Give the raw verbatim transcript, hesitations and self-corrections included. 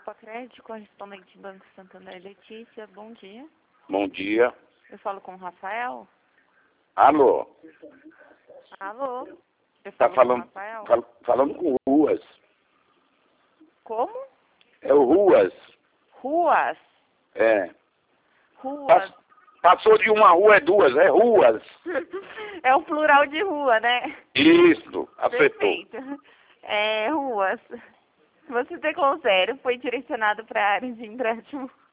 Expacred, correspondente Banco Santander Letícia, bom dia. Bom dia. Eu falo com o Rafael? Alô? Alô? Eu Tá falo falando, com o Rafael? fal, falando com Ruas. Como? É o Ruas. Ruas. É. Ruas. Pass, passou de uma rua, é duas, é Ruas. É o plural de rua, né? Isso, acertou. Perfeito. É, ruas. Você teclou zero, foi direcionado para a área de empréstimo.